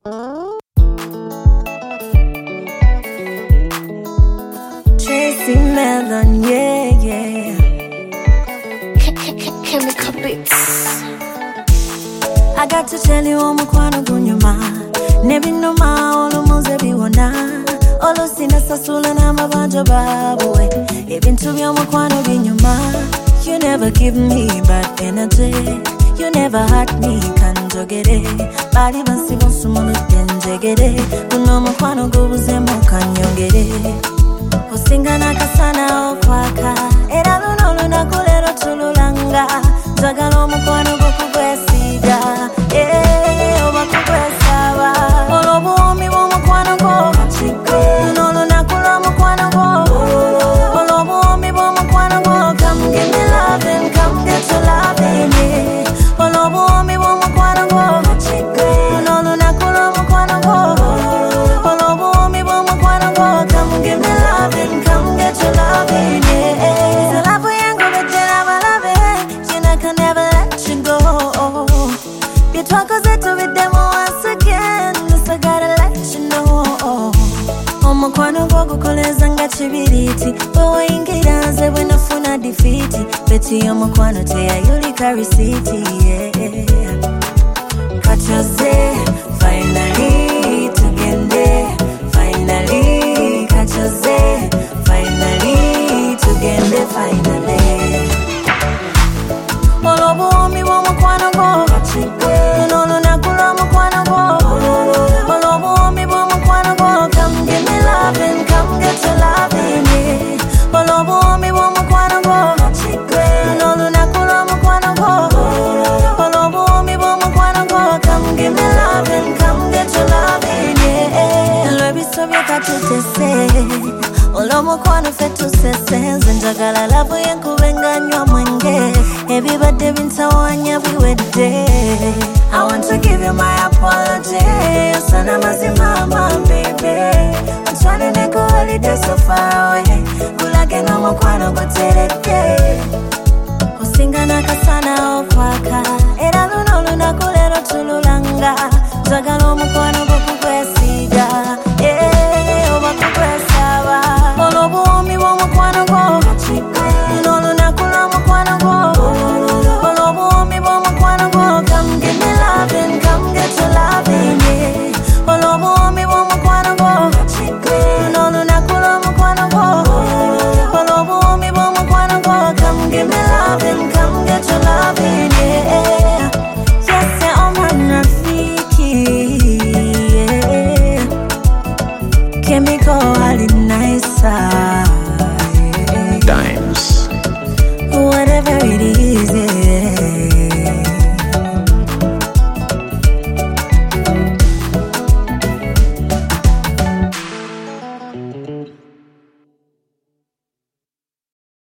Tracy Melon, yeah. Chemical Beats. I got to tell you, I'm a quano gunyuma. Nebi no ma, olo moze biwana. Olo sina sasula na mabanja babu. Even to be, I'm a quano gunyuma. You never give me bad energy. You never hurt me, can't get it. Body basi bonsumo denjegede. Uno mo quano gubuze mo kanyongede. Osinga nakasana okwaka. Era luno luna kulero tululanga. Zagalo mukwano gokugwesiga. Oba kugwesaba. Olobuomi bw'omukwano gwo luno lunakula mukwano gwo. Olobuomi bw'omukwano gwo. Come give me loving, come get your loving, yeah. Olobuomi bw'omukwano gwo luno lunakula mukwano gwo. Olobuomi bw'omukwano gwo. Come give me loving, come get your loving, yeah. So love yangu betera balabe. I can never let you go. You talk as it with them once again. So I gotta let you know. Omo kwano gogo koleza nga chibiriti. Owa ingiranze when afuna defeati. Beti omo kwano teya yuli karisiti, yeah. Kachaze, finally, tugende. Finally, kachaze, finally, tugende, finally. Olobuomi bw'omukwano gwo luno lunakula mukwano gwo. Olobuomi bw'omukwano gwo. Come give me loving, come get your loving, yeah. Olobuomi bw'omukwano gwo luno lunakula mukwano gwo. Olobuomi bw'omukwano gwo. Come give me loving, come get your loving, yeah. Lwebisobye katutese olomukwano ffe tusesenze njagala lavu yenkubenganywa mwenge ebibadde bintawanya biwedde. I want to give you my apology. Osana mazima, my baby. I'm trying to make a holiday so far away. Kulage n'omukwano guteredde. Osinga nakasana okwaka. Era luno lunaku lero tululanga. Njagala omukwano gokugwesiga. Oba kugwesaba. Olobuomi bw'omukwano gwo luno lunakula mukwano gwo. Olobuomi bw'omukwano gwo. Come give me loving, come get your loving, yeah. Olobuomi bw'omukwano gwo luno lunakula mukwano gwo. Olobuomi bw'omukwano gwo. Come give me loving, come get your loving, yeah. Yes, Oman Rafiki, yeah. Chemical hali nicer, yeah. Dimes. Whatever it is, yeah.